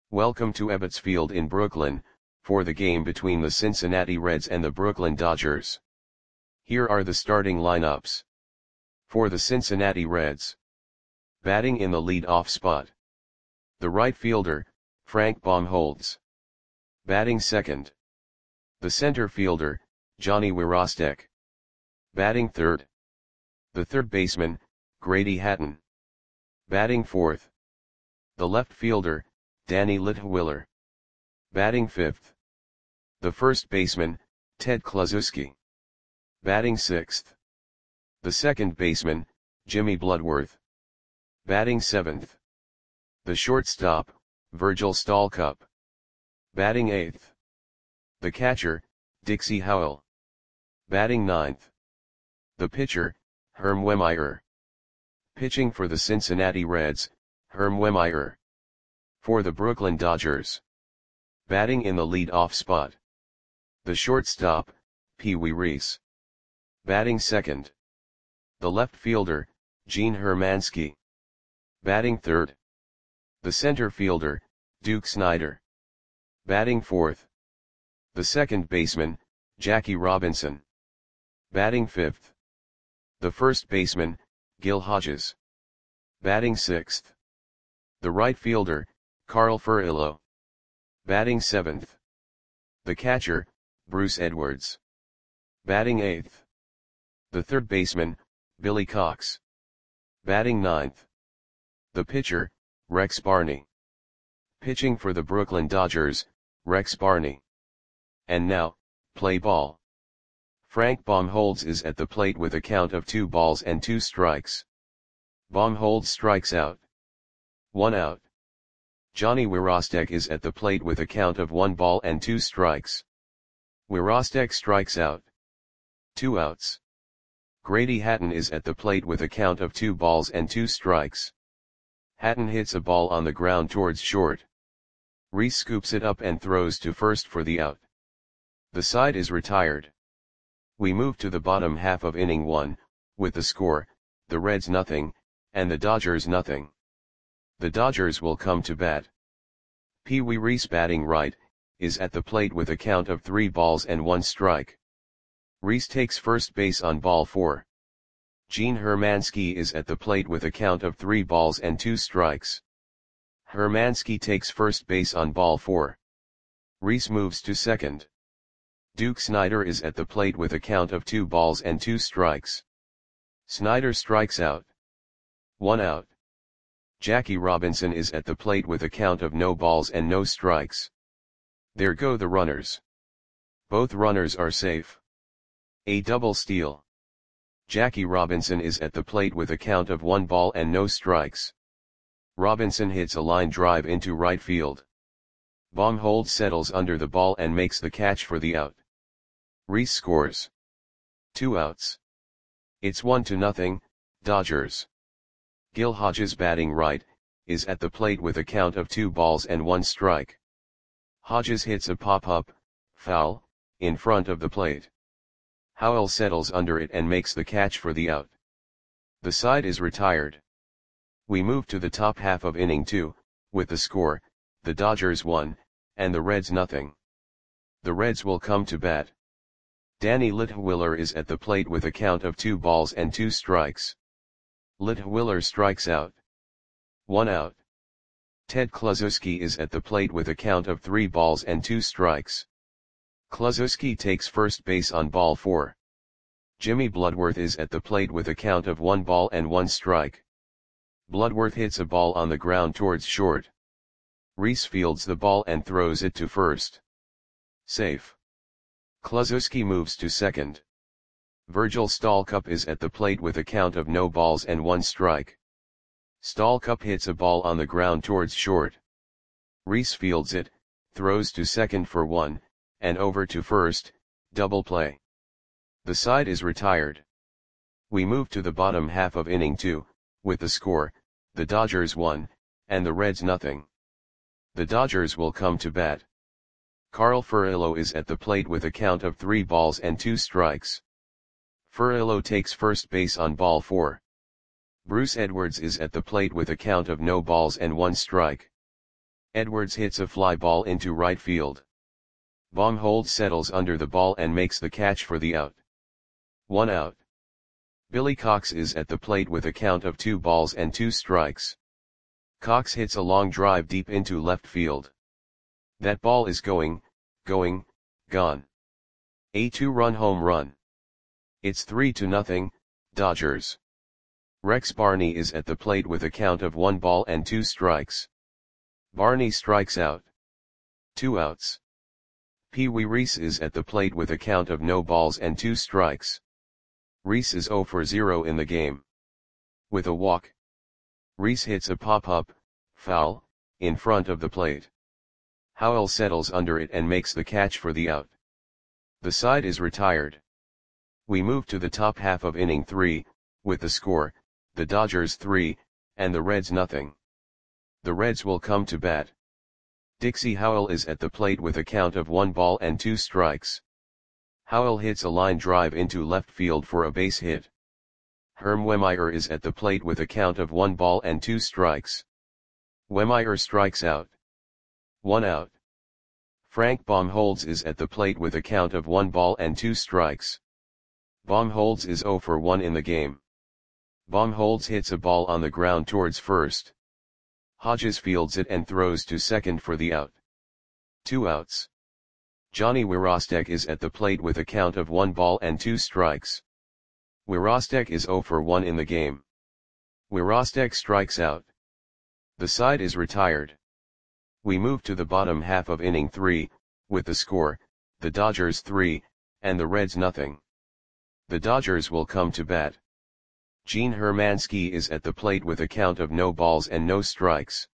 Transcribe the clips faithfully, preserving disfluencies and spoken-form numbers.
Welcome to Ebbets Field in Brooklyn, for the game between the Cincinnati Reds and the Brooklyn Dodgers. Here are the starting lineups. For the Cincinnati Reds. Batting in the lead-off spot. The right fielder, Frank Baumholtz. Batting second. The center fielder, Johnny Wirostek. Batting third. The third baseman, Grady Hatton. Batting fourth. The left fielder, Danny Litwiller. Batting fifth. The first baseman, Ted Kluszewski. Batting sixth. The second baseman, Jimmy Bloodworth. Batting seventh. The shortstop, Virgil Stalcup. Batting eighth. The catcher, Dixie Howell. Batting ninth. The pitcher, Herm Wehmeyer. Pitching for the Cincinnati Reds, Herm Wehmeyer. For the Brooklyn Dodgers. Batting in the lead-off spot. The shortstop, Pee Wee Reese. Batting second. The left fielder, Gene Hermansky. Batting third. The center fielder, Duke Snider. Batting fourth. The second baseman, Jackie Robinson. Batting fifth. The first baseman, Gil Hodges. Batting sixth. The right fielder, Carl Furillo. Batting seventh. The catcher, Bruce Edwards. Batting eighth. The third baseman, Billy Cox. Batting ninth. The pitcher, Rex Barney. Pitching for the Brooklyn Dodgers, Rex Barney. And now, play ball. Frank Baumholtz is at the plate with a count of two balls and two strikes. Baumholtz strikes out. One out. Johnny Wirostek is at the plate with a count of one ball and two strikes. Wirostek strikes out. Two outs. Grady Hatton is at the plate with a count of two balls and two strikes. Hatton hits a ball on the ground towards short. Reese scoops it up and throws to first for the out. The side is retired. We move to the bottom half of inning one, with the score, the Reds nothing, and the Dodgers nothing. The Dodgers will come to bat. Pee Wee Reese batting right, is at the plate with a count of three balls and one strike. Reese takes first base on ball four. Gene Hermansky is at the plate with a count of three balls and two strikes. Hermansky takes first base on ball four. Reese moves to second. Duke Snider is at the plate with a count of two balls and two strikes. Snider strikes out. One out. Jackie Robinson is at the plate with a count of no balls and no strikes. There go the runners. Both runners are safe. A double steal. Jackie Robinson is at the plate with a count of one ball and no strikes. Robinson hits a line drive into right field. Baumholtz settles under the ball and makes the catch for the out. Reese scores. Two outs. It's one to nothing, Dodgers. Gil Hodges batting right, is at the plate with a count of two balls and one strike. Hodges hits a pop-up, foul, in front of the plate. Howell settles under it and makes the catch for the out. The side is retired. We move to the top half of inning two, with the score, the Dodgers one, and the Reds nothing. The Reds will come to bat. Danny Litwiller is at the plate with a count of two balls and two strikes. Litwiller strikes out. One out. Ted Kluszewski is at the plate with a count of three balls and two strikes. Kluszewski takes first base on ball four. Jimmy Bloodworth is at the plate with a count of one ball and one strike. Bloodworth hits a ball on the ground towards short. Reese fields the ball and throws it to first. Safe. Kluszewski moves to second. Virgil Stalcup is at the plate with a count of no balls and one strike. Stalcup hits a ball on the ground towards short. Reese fields it, throws to second for one, and over to first, double play. The side is retired. We move to the bottom half of inning two, with the score, the Dodgers one, and the Reds nothing. The Dodgers will come to bat. Carl Furillo is at the plate with a count of three balls and two strikes. Furillo takes first base on ball four. Bruce Edwards is at the plate with a count of no balls and one strike. Edwards hits a fly ball into right field. Baumholtz settles under the ball and makes the catch for the out. One out. Billy Cox is at the plate with a count of two balls and two strikes. Cox hits a long drive deep into left field. That ball is going, going, gone. A two-run home run. It's three to nothing, Dodgers. Rex Barney is at the plate with a count of one ball and two strikes. Barney strikes out. Two outs. Pee Wee Reese is at the plate with a count of no balls and two strikes. Reese is zero for zero in the game. With a walk. Reese hits a pop-up, foul, in front of the plate. Howell settles under it and makes the catch for the out. The side is retired. We move to the top half of inning three, with the score, the Dodgers three, and the Reds nothing. The Reds will come to bat. Dixie Howell is at the plate with a count of one ball and two strikes. Howell hits a line drive into left field for a base hit. Herm Wehmeyer is at the plate with a count of one ball and two strikes. Wehmeyer strikes out. One out. Frank Baumholtz is at the plate with a count of one ball and two strikes. Baumholtz is zero for one in the game. Baumholtz hits a ball on the ground towards first. Hodges fields it and throws to second for the out. Two outs. Johnny Wirostek is at the plate with a count of one ball and two strikes. Wirostek is zero for one in the game. Wirostek strikes out. The side is retired. We move to the bottom half of inning three, with the score, the Dodgers three, and the Reds nothing. The Dodgers will come to bat. Gene Hermansky is at the plate with a count of no balls and no strikes.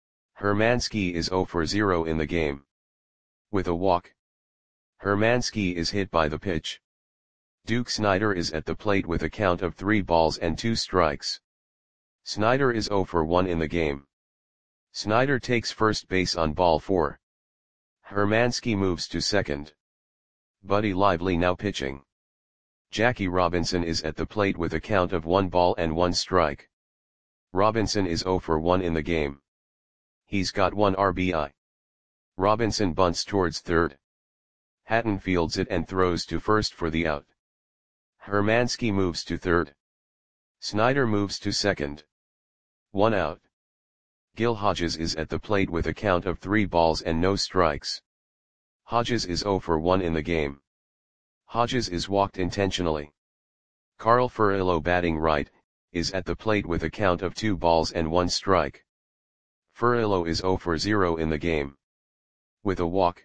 Hermansky is zero for zero in the game. With a walk. Hermansky is hit by the pitch. Duke Snider is at the plate with a count of three balls and two strikes. Snider is zero for one in the game. Snider takes first base on ball four. Hermansky moves to second. Buddy Lively now pitching. Jackie Robinson is at the plate with a count of one ball and one strike. Robinson is zero for one in the game. He's got one R B I. Robinson bunts towards third. Hatton fields it and throws to first for the out. Hermansky moves to third. Snider moves to second. One out. Gil Hodges is at the plate with a count of three balls and no strikes. Hodges is zero for one in the game. Hodges is walked intentionally. Carl Furillo batting right, is at the plate with a count of two balls and one strike. Furillo is zero for zero in the game. With a walk.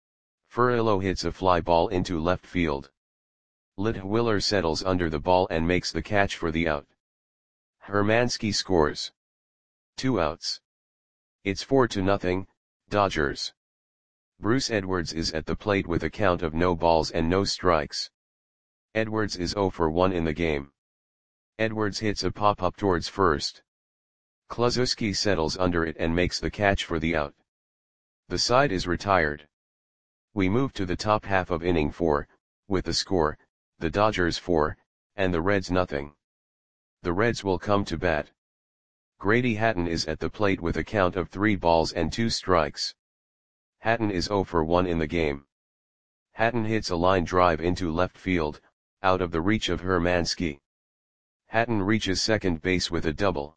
Furillo hits a fly ball into left field. Litwiller settles under the ball and makes the catch for the out. Hermansky scores. Two outs. It's four to nothing, Dodgers. Bruce Edwards is at the plate with a count of no balls and no strikes. Edwards is zero for one in the game. Edwards hits a pop-up towards first. Kluszewski settles under it and makes the catch for the out. The side is retired. We move to the top half of inning four, with the score, the Dodgers four, and the Reds nothing. The Reds will come to bat. Grady Hatton is at the plate with a count of three balls and two strikes. Hatton is zero for one in the game. Hatton hits a line drive into left field, out of the reach of Hermansky. Hatton reaches second base with a double.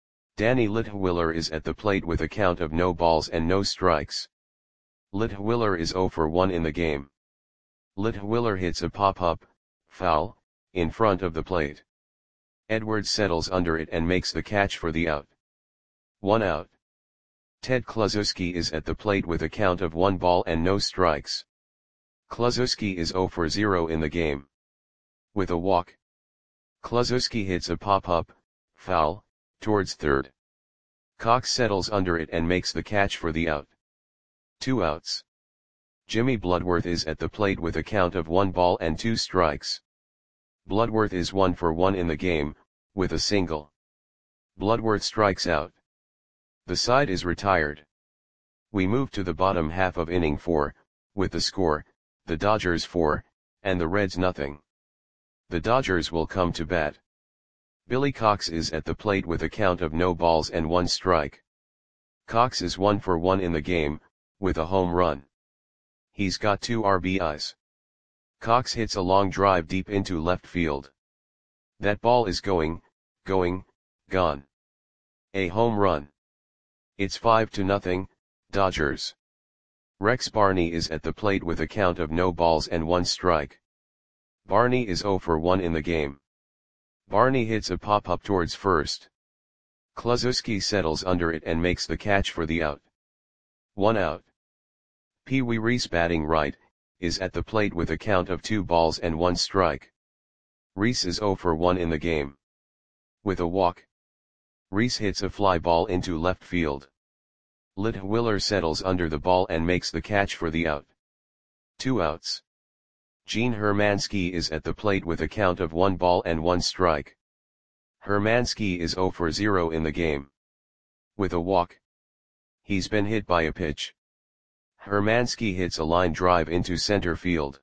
Danny Litwiller is at the plate with a count of no balls and no strikes. Litwiller is zero for one in the game. Litwiller hits a pop-up, foul, in front of the plate. Edwards settles under it and makes the catch for the out. One out. Ted Kluszewski is at the plate with a count of one ball and no strikes. Kluszewski is zero for zero in the game. With a walk. Kluszewski hits a pop-up, foul, towards third. Cox settles under it and makes the catch for the out. Two outs. Jimmy Bloodworth is at the plate with a count of one ball and two strikes. Bloodworth is one for one in the game, with a single. Bloodworth strikes out. The side is retired. We move to the bottom half of inning four, with the score, the Dodgers four, and the Reds nothing. The Dodgers will come to bat. Billy Cox is at the plate with a count of no balls and one strike. Cox is one for one in the game, with a home run. He's got two R B Is. Cox hits a long drive deep into left field. That ball is going, going, gone. A home run. It's five to nothing, Dodgers. Rex Barney is at the plate with a count of no balls and one strike. Barney is zero for one in the game. Barney hits a pop-up towards first. Kluszewski settles under it and makes the catch for the out. One out. Pee Wee Reese, batting right, is at the plate with a count of two balls and one strike. Reese is zero for one in the game. With a walk. Reese hits a fly ball into left field. Litwiller settles under the ball and makes the catch for the out. Two outs. Gene Hermansky is at the plate with a count of one ball and one strike. Hermansky is zero for zero in the game. With a walk. He's been hit by a pitch. Hermansky hits a line drive into center field.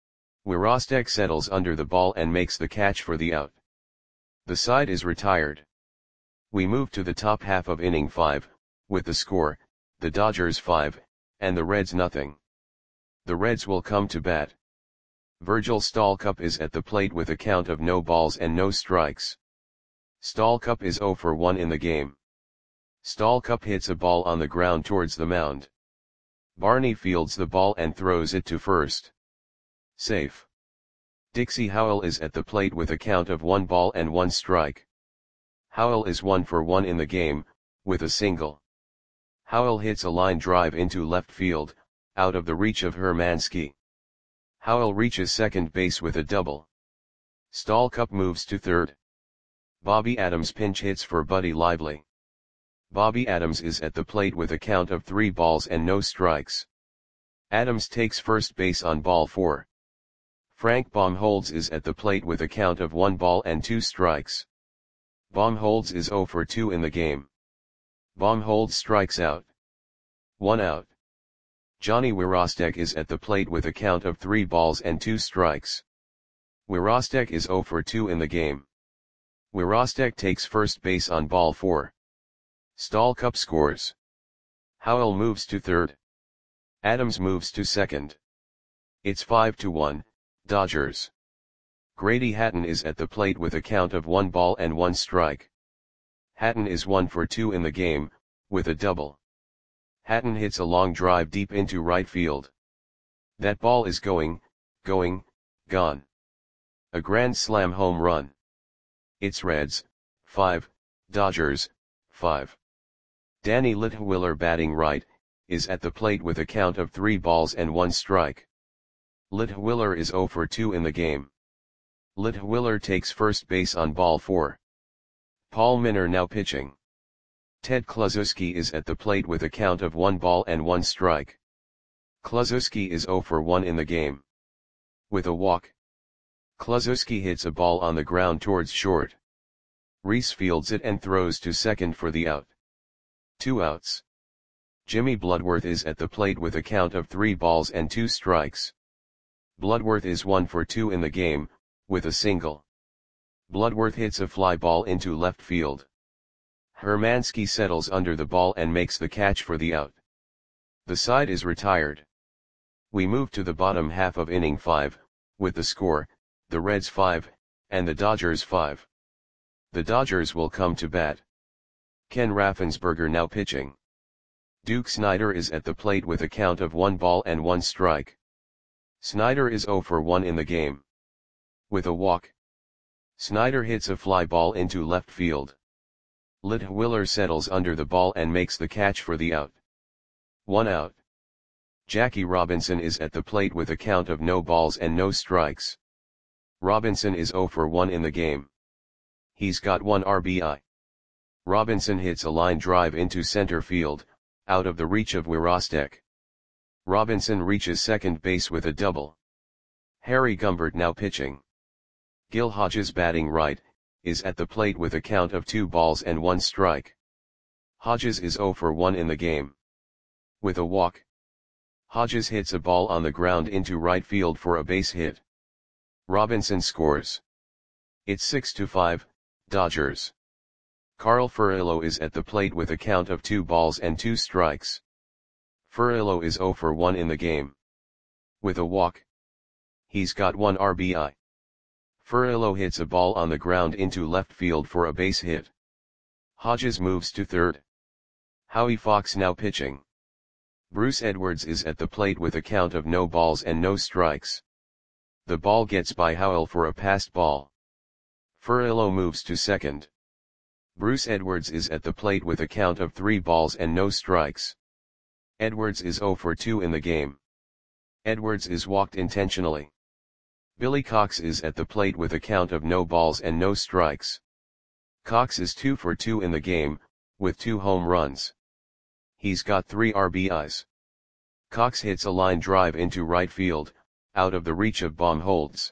Wirostek settles under the ball and makes the catch for the out. The side is retired. We move to the top half of inning five, with the score, the Dodgers five, and the Reds nothing. The Reds will come to bat. Virgil Stalcup is at the plate with a count of no balls and no strikes. Stalcup is zero for one in the game. Stalcup hits a ball on the ground towards the mound. Barney fields the ball and throws it to first. Safe. Dixie Howell is at the plate with a count of one ball and one strike. Howell is one for one in the game, with a single. Howell hits a line drive into left field, out of the reach of Hermansky. Howell reaches second base with a double. Stalcup moves to third. Bobby Adams pinch hits for Buddy Lively. Bobby Adams is at the plate with a count of three balls and no strikes. Adams takes first base on ball four. Frank Baumholtz is at the plate with a count of one ball and two strikes. Baumholtz is zero for two in the game. Baumholtz strikes out. One out. Johnny Wirostek is at the plate with a count of three balls and two strikes. Wirostek is zero for two in the game. Wirostek takes first base on ball four. Stalcup scores. Howell moves to third. Adams moves to second. It's five to one, Dodgers. Grady Hatton is at the plate with a count of one ball and one strike. Hatton is one for two in the game, with a double. Hatton hits a long drive deep into right field. That ball is going, going, gone. A grand slam home run. It's Reds, five, Dodgers, five. Danny Litwiller, batting right, is at the plate with a count of three balls and one strike. Litwiller is zero for two in the game. Litwiller takes first base on ball four. Paul Minor now pitching. Ted Kluszewski is at the plate with a count of one ball and one strike. Kluszewski is zero for one in the game. With a walk. Kluszewski hits a ball on the ground towards short. Reese fields it and throws to second for the out. Two outs. Jimmy Bloodworth is at the plate with a count of three balls and two strikes. Bloodworth is one for two in the game, with a single. Bloodworth hits a fly ball into left field. Hermansky settles under the ball and makes the catch for the out. The side is retired. We move to the bottom half of inning five, with the score, the Reds five, and the Dodgers five. The Dodgers will come to bat. Ken Raffensperger now pitching. Duke Snider is at the plate with a count of one ball and one strike. Snider is zero for one in the game. With a walk. Snider hits a fly ball into left field. Litwiller settles under the ball and makes the catch for the out. One out. Jackie Robinson is at the plate with a count of no balls and no strikes. Robinson is zero for one in the game. He's got one R B I. Robinson hits a line drive into center field, out of the reach of Wirostek. Robinson reaches second base with a double. Harry Gumbert now pitching. Gil Hodges, batting right, is at the plate with a count of two balls and one strike. Hodges is zero for one in the game. With a walk. Hodges hits a ball on the ground into right field for a base hit. Robinson scores. It's six to five, Dodgers. Carl Furillo is at the plate with a count of two balls and two strikes. Furillo is zero for one in the game. With a walk. He's got one R B I. Furillo hits a ball on the ground into left field for a base hit. Hodges moves to third. Howie Fox now pitching. Bruce Edwards is at the plate with a count of no balls and no strikes. The ball gets by Howell for a passed ball. Furillo moves to second. Bruce Edwards is at the plate with a count of three balls and no strikes. Edwards is zero for two in the game. Edwards is walked intentionally. Billy Cox is at the plate with a count of no balls and no strikes. Cox is two for two in the game, with two home runs. He's got three R B Is. Cox hits a line drive into right field, out of the reach of Baumholtz.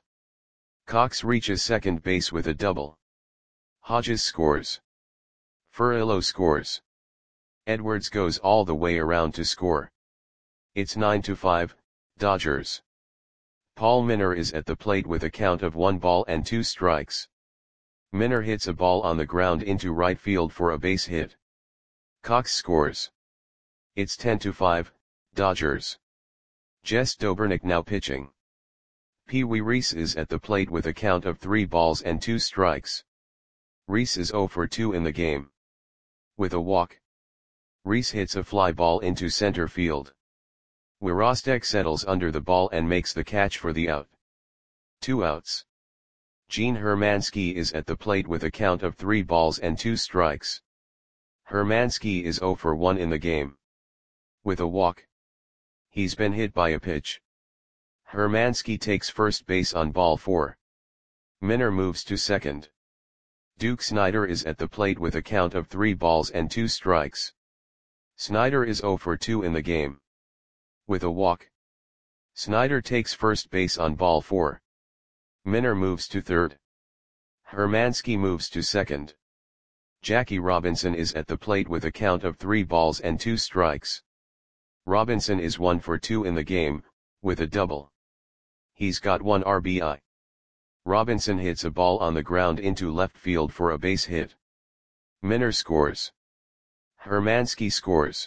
Cox reaches second base with a double. Hodges scores. Furillo scores. Edwards goes all the way around to score. It's nine to five, Dodgers. Paul Minor is at the plate with a count of one ball and two strikes. Minor hits a ball on the ground into right field for a base hit. Cox scores. It's ten to five, Dodgers. Jess Dobbernick now pitching. Pee Wee Reese is at the plate with a count of three balls and two strikes. Reese is zero for two in the game. With a walk. Reese hits a fly ball into center field. Wirostek settles under the ball and makes the catch for the out. Two outs. Gene Hermansky is at the plate with a count of three balls and two strikes. Hermansky is zero for one in the game. With a walk. He's been hit by a pitch. Hermansky takes first base on ball four. Minor moves to second. Duke Snider is at the plate with a count of three balls and two strikes. Snider is zero for two in the game. With a walk. Snider takes first base on ball four. Minor moves to third. Hermansky moves to second. Jackie Robinson is at the plate with a count of three balls and two strikes. Robinson is one for two in the game, with a double. He's got one R B I. Robinson hits a ball on the ground into left field for a base hit. Minor scores. Hermansky scores.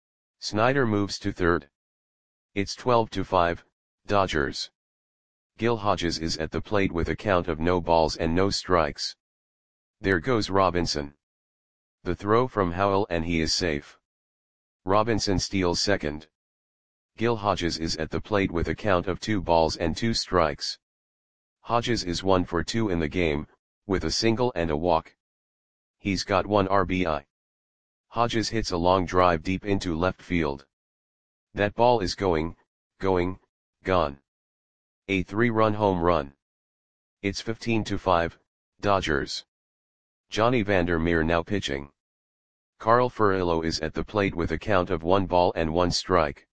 Snider moves to third. It's twelve to five, Dodgers. Gil Hodges is at the plate with a count of no balls and no strikes. There goes Robinson. The throw from Howell and he is safe. Robinson steals second. Gil Hodges is at the plate with a count of two balls and two strikes. Hodges is one for two in the game, with a single and a walk. He's got one R B I. Hodges hits a long drive deep into left field. That ball is going, going, gone. A three-run home run. It's fifteen to five, Dodgers. Johnny Vandermeer now pitching. Carl Furillo is at the plate with a count of one ball and one strike.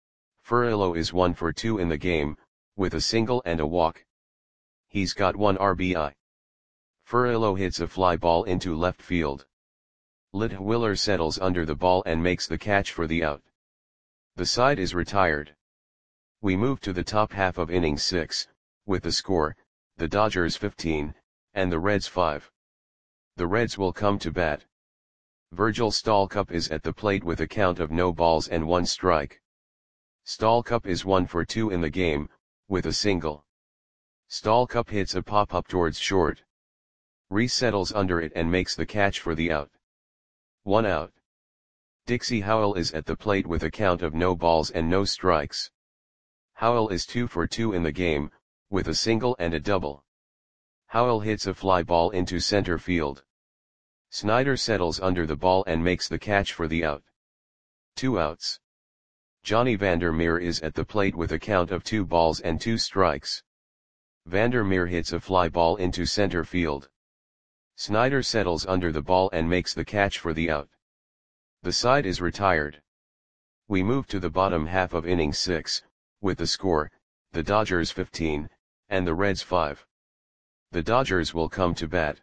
Furillo is one for two in the game, with a single and a walk. He's got one R B I. Furillo hits a fly ball into left field. Litwiller settles under the ball and makes the catch for the out. The side is retired. We move to the top half of inning six, with the score, the Dodgers fifteen, and the Reds five. The Reds will come to bat. Virgil Stallcup is at the plate with a count of no balls and one strike. Stallcup is one for two in the game, with a single. Stallcup hits a pop-up towards short. Reese settles under it and makes the catch for the out. One out. Dixie Howell is at the plate with a count of no balls and no strikes. Howell is two for two in the game, with a single and a double. Howell hits a fly ball into center field. Snider settles under the ball and makes the catch for the out. Two outs. Johnny Vandermeer is at the plate with a count of two balls and two strikes. Vandermeer hits a fly ball into center field. Snider settles under the ball and makes the catch for the out. The side is retired. We move to the bottom half of inning six, with the score, the Dodgers fifteen, and the Reds five. The Dodgers will come to bat.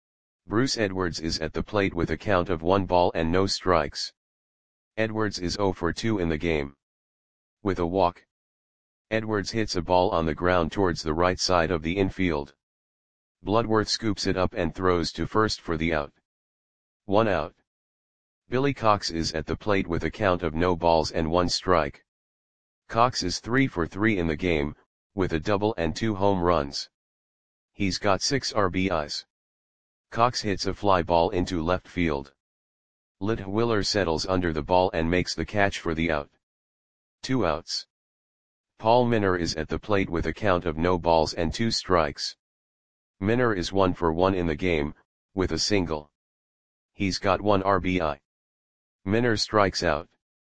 Bruce Edwards is at the plate with a count of one ball and no strikes. Edwards is zero for two in the game. With a walk. Edwards hits a ball on the ground towards the right side of the infield. Bloodworth scoops it up and throws to first for the out. One out. Billy Cox is at the plate with a count of no balls and one strike. Cox is three for three in the game, with a double and two home runs. He's got six R B Is. Cox hits a fly ball into left field. Litwiller settles under the ball and makes the catch for the out. Two outs. Paul Minor is at the plate with a count of no balls and two strikes. Minor is one for one in the game, with a single. He's got one R B I. Minor strikes out.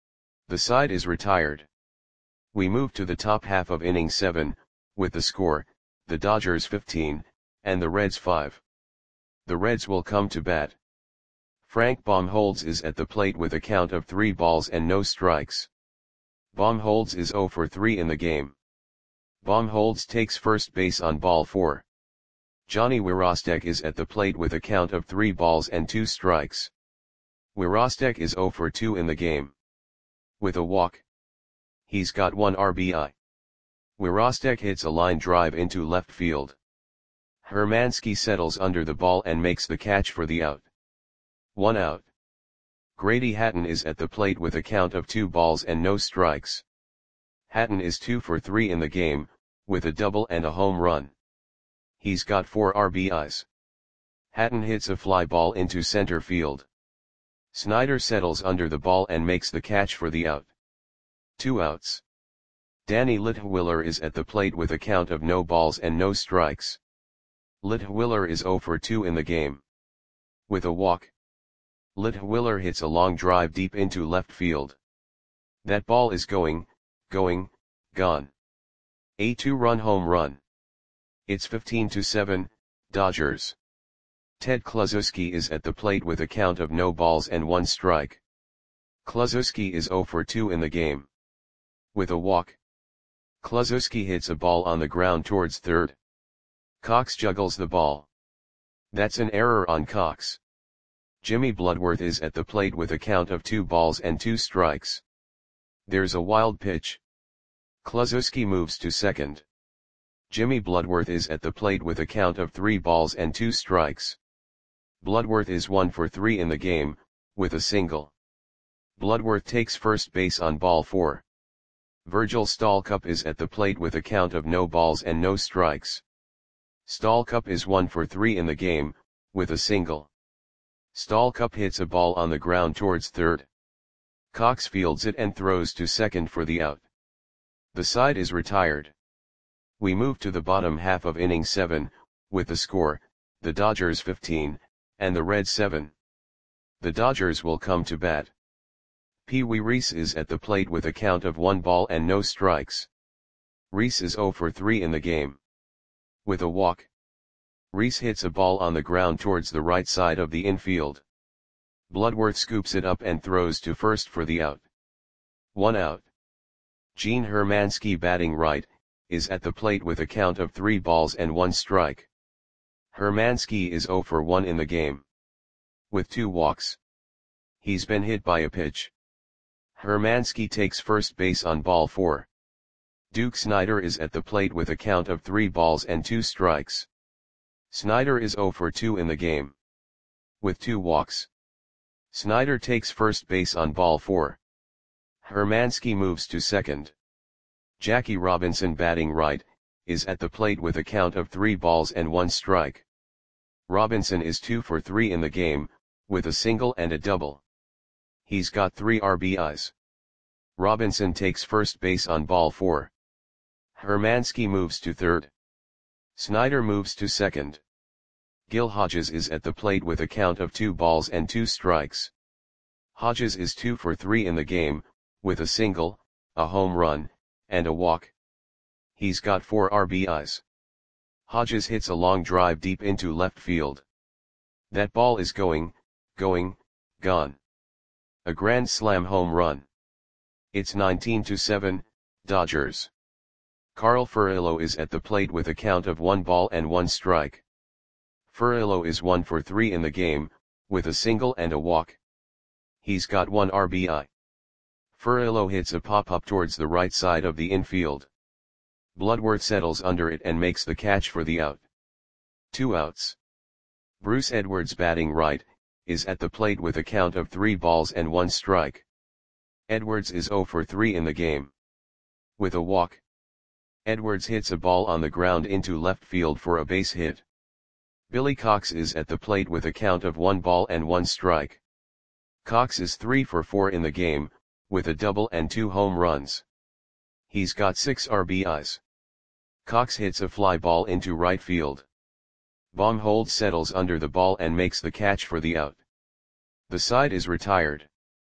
The side is retired. We move to the top half of inning seven, with the score, the Dodgers fifteen, and the Reds five. The Reds will come to bat. Frank Baumholtz is at the plate with a count of three balls and no strikes. Baumholtz is zero for three in the game. Baumholtz takes first base on ball four. Johnny Wirostek is at the plate with a count of three balls and two strikes. Wirostek is zero for two in the game. With a walk. He's got one R B I. Wirostek hits a line drive into left field. Hermansky settles under the ball and makes the catch for the out. One out. Grady Hatton is at the plate with a count of two balls and no strikes. Hatton is two for three in the game, with a double and a home run. He's got four R B Is. Hatton hits a fly ball into center field. Snyder settles under the ball and makes the catch for the out. Two outs. Danny Litwiller is at the plate with a count of no balls and no strikes. Litwiller is zero for two in the game. With a walk. Litwiller hits a long drive deep into left field. That ball is going, going, gone. A two-run home run. It's fifteen to seven, Dodgers. Ted Kluszewski is at the plate with a count of no balls and one strike. Kluszewski is zero for two in the game. With a walk. Kluszewski hits a ball on the ground towards third. Cox juggles the ball. That's an error on Cox. Jimmy Bloodworth is at the plate with a count of two balls and two strikes. There's a wild pitch. Kluszewski moves to second. Jimmy Bloodworth is at the plate with a count of three balls and two strikes. Bloodworth is one for three in the game, with a single. Bloodworth takes first base on ball four. Virgil Stallcup is at the plate with a count of no balls and no strikes. Stallcup is one for three in the game, with a single. Stallcup hits a ball on the ground towards third. Cox fields it and throws to second for the out. The side is retired. We move to the bottom half of inning seven, with the score, the Dodgers fifteen, and the Reds seven. The Dodgers will come to bat. Pee Wee Reese is at the plate with a count of one ball and no strikes. Reese is zero for three in the game. With a walk. Reese hits a ball on the ground towards the right side of the infield. Bloodworth scoops it up and throws to first for the out. One out. Gene Hermansky, batting right, is at the plate with a count of three balls and one strike. Hermansky is zero for one in the game. With two walks. He's been hit by a pitch. Hermansky takes first base on ball four. Duke Snider is at the plate with a count of three balls and two strikes. Snider is zero for two in the game. With two walks. Snider takes first base on ball four. Hermansky moves to second. Jackie Robinson, batting right, is at the plate with a count of three balls and one strike. Robinson is two for three in the game, with a single and a double. He's got three R B Is. Robinson takes first base on ball four. Hermansky moves to third. Snider moves to second. Gil Hodges is at the plate with a count of two balls and two strikes. Hodges is two for three in the game, with a single, a home run, and a walk. He's got four R B Is. Hodges hits a long drive deep into left field. That ball is going, going, gone. A grand slam home run. It's nineteen to seven, Dodgers. Carl Furillo is at the plate with a count of one ball and one strike. Furillo is one for three in the game, with a single and a walk. He's got one R B I. Furillo hits a pop-up towards the right side of the infield. Bloodworth settles under it and makes the catch for the out. Two outs. Bruce Edwards, batting right, is at the plate with a count of three balls and one strike. Edwards is zero for three in the game. With a walk, Edwards hits a ball on the ground into left field for a base hit. Billy Cox is at the plate with a count of one ball and one strike. Cox is three for four in the game, with a double and two home runs. He's got six R B Is. Cox hits a fly ball into right field. Baumholtz settles under the ball and makes the catch for the out. The side is retired.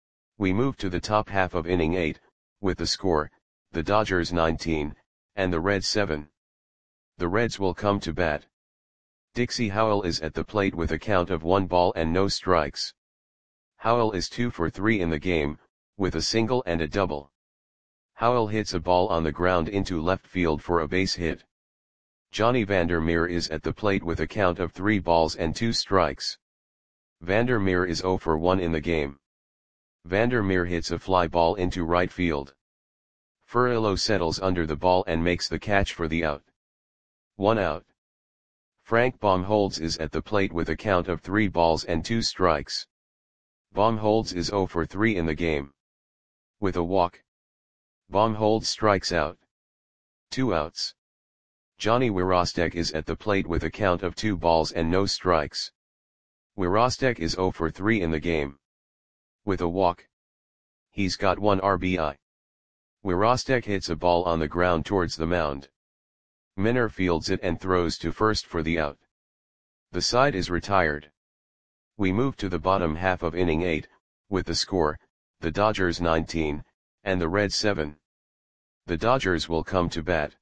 We move to the top half of inning eight, with the score, the Dodgers nineteen, and the Reds seven. The Reds will come to bat. Dixie Howell is at the plate with a count of one ball and no strikes. Howell is two for three in the game, with a single and a double. Howell hits a ball on the ground into left field for a base hit. Johnny Vandermeer is at the plate with a count of three balls and two strikes. Vandermeer is zero for one in the game. Vandermeer hits a fly ball into right field. Furillo settles under the ball and makes the catch for the out. One out. Frank Baumholtz is at the plate with a count of three balls and two strikes. Baumholtz is zero for three in the game. With a walk, Baumholtz strikes out. Two outs. Johnny Wirostek is at the plate with a count of two balls and no strikes. Wirostek is zero for three in the game. With a walk, he's got one R B I. Wirostek hits a ball on the ground towards the mound. Minner fields it and throws to first for the out. The side is retired. We move to the bottom half of inning eight, with the score, the Dodgers nineteen, and the Reds seven. The Dodgers will come to bat.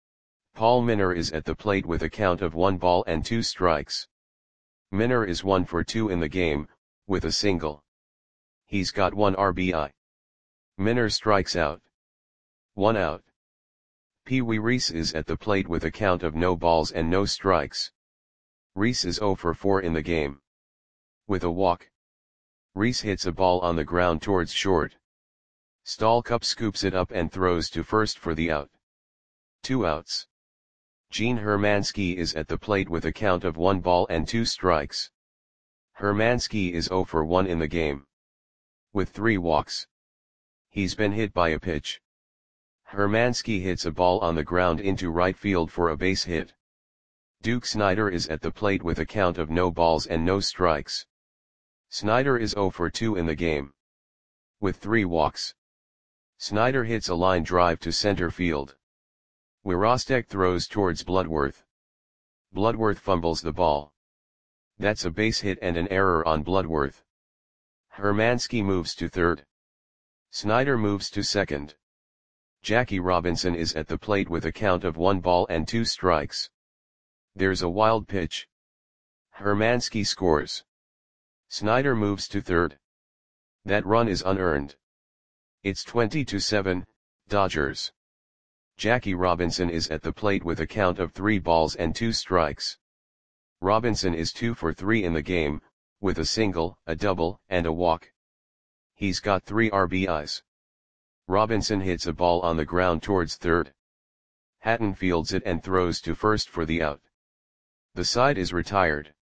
Paul Minner is at the plate with a count of one ball and two strikes. Minner is one for two in the game, with a single. He's got one R B I. Minner strikes out. One out. Pee Wee Reese is at the plate with a count of no balls and no strikes. Reese is zero for four in the game. With a walk, Reese hits a ball on the ground towards short. Stallcup scoops it up and throws to first for the out. Two outs. Gene Hermansky is at the plate with a count of one ball and two strikes. Hermansky is zero for one in the game. With three walks, he's been hit by a pitch. Hermansky hits a ball on the ground into right field for a base hit. Duke Snider is at the plate with a count of no balls and no strikes. Snider is zero for two in the game. With three walks, Snider hits a line drive to center field. Wirostek throws towards Bloodworth. Bloodworth fumbles the ball. That's a base hit and an error on Bloodworth. Hermansky moves to third. Snider moves to second. Jackie Robinson is at the plate with a count of one ball and two strikes. There's a wild pitch. Hermansky scores. Snider moves to third. That run is unearned. It's twenty to seven, Dodgers. Jackie Robinson is at the plate with a count of three balls and two strikes. Robinson is two for three in the game, with a single, a double, and a walk. He's got three R B Is. Robinson hits a ball on the ground towards third. Hatton fields it and throws to first for the out. The side is retired.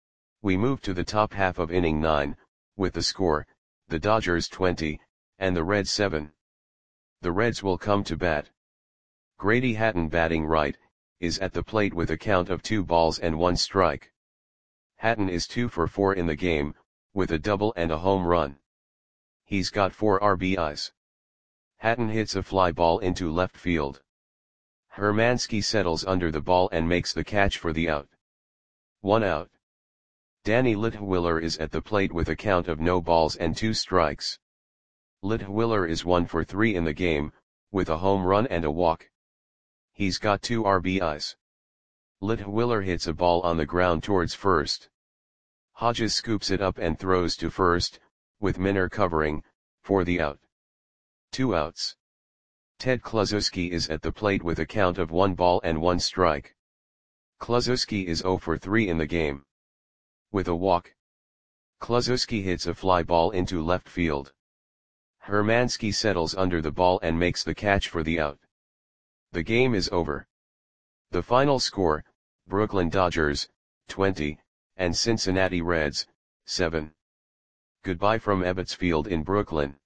We move to the top half of inning nine, with the score, the Dodgers twenty, and the Reds seven. The Reds will come to bat. Grady Hatton, batting right, is at the plate with a count of two balls and one strike. Hatton is two for four in the game, with a double and a home run. He's got four R B Is. Hatton hits a fly ball into left field. Hermansky settles under the ball and makes the catch for the out. One out. Danny Litwiller is at the plate with a count of no balls and two strikes. Litwiller is one for three in the game, with a home run and a walk. He's got two R B Is. Litwiller hits a ball on the ground towards first. Hodges scoops it up and throws to first, with Minner covering, for the out. Two outs. Ted Kluszewski is at the plate with a count of one ball and one strike. Kluszewski is zero for three in the game. With a walk, Kluszewski hits a fly ball into left field. Hermansky settles under the ball and makes the catch for the out. The game is over. The final score, Brooklyn Dodgers, twenty, and Cincinnati Reds, seven. Goodbye from Ebbets Field in Brooklyn.